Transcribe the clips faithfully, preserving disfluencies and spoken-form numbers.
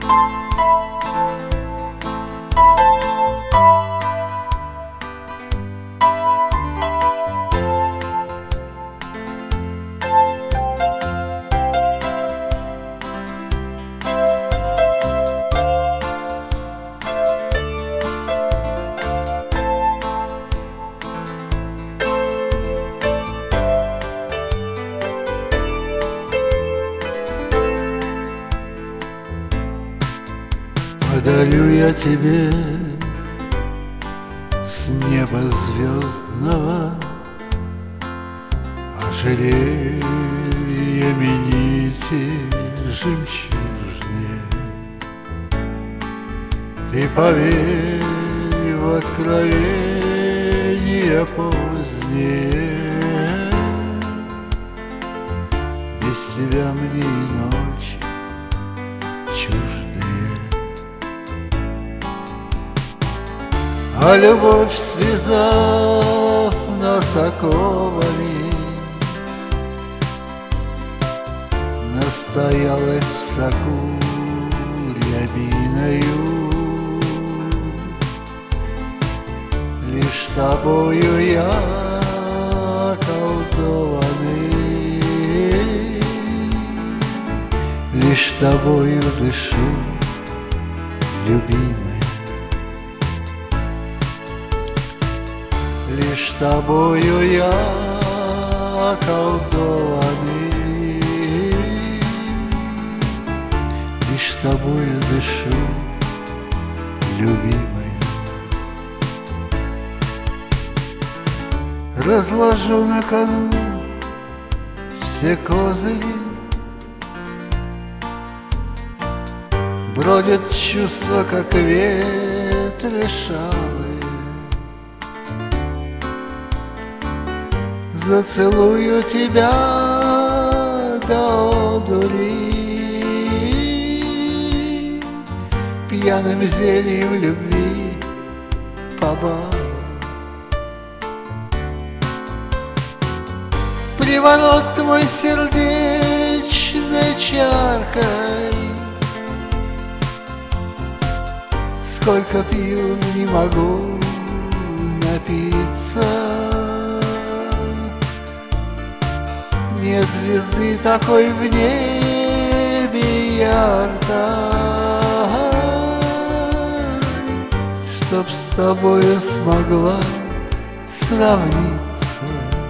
Подарю я тебе с неба звездного ожерельями нити жемчужные. Ты поверь в откровения поздние, без тебя мне и ночи чуждые. А любовь, связав нас оковами, настоялась в соку рябиною. Лишь тобою я околдованный, лишь тобою дышу, любимая. Лишь тобою я околдованный, лишь тобою дышу, любимая. Разложу на кону все козыри, бродят чувства, как ветры шалые. Зацелую тебя до одури, пьяным зельем любви побалую. Приворот твой сердечной чаркой, сколько пью, не могу напиться. Нет звезды такой в небе яркой, чтоб с тобою смогла сравниться.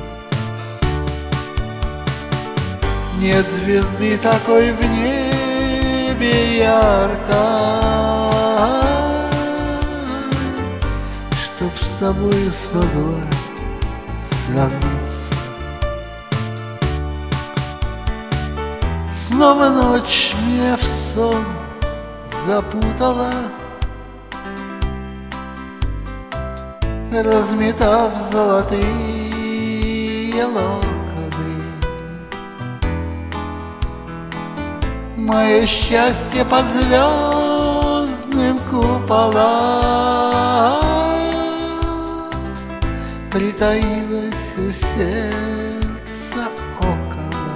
Нет звезды такой в небе яркой, чтоб с тобою смогла сравниться. Снова ночь меня в сон запутала, разметав золотые локоны. Мое счастье под звездным куполом притаилось у сердца около.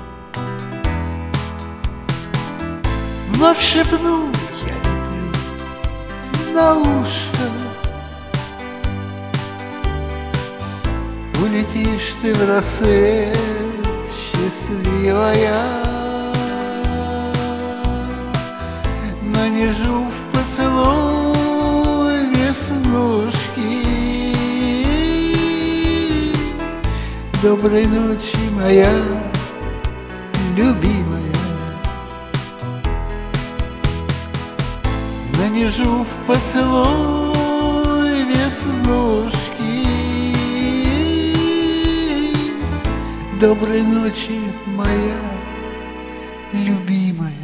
Вновь шепну я люблю на ушко, улетишь ты в рассвет, счастливая. Нанижу в поцелуй веснушки. Доброй ночи, моя любимая. Нанижу в поцелуй веснушки. Доброй ночи, моя любимая.